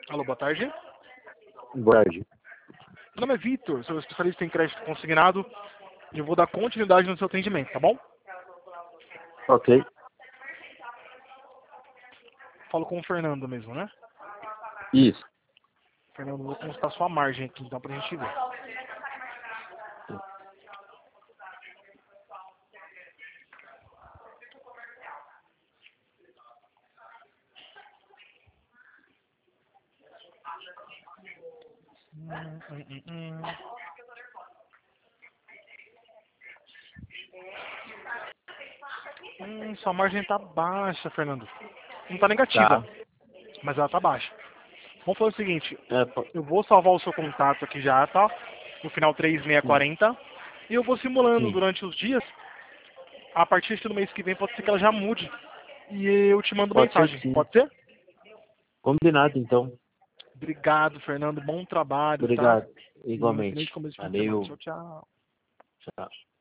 Alô, boa tarde. Boa tarde. Meu nome é Vitor, sou especialista em crédito consignado e eu vou dar continuidade no seu atendimento, tá bom? Ok. Falo com o Fernando mesmo, né? Isso. Fernando, vou constar sua margem aqui, então, pra gente ver. Sua margem tá baixa, Fernando. Não tá negativa, Tá. mas ela tá baixa. Vamos fazer o seguinte, É, eu vou salvar o seu contato aqui já, tá? No final 3640. E eu vou simulando sim. durante os dias. A partir do mês que vem pode ser que ela já mude. E eu te mando Pode ser mensagem. sim. Pode ser? Combinado, então. Obrigado, Fernando. Bom trabalho, tá? Obrigado. E excelente Igualmente. começo de fim de semana. Valeu. Tchau, tchau. Tchau.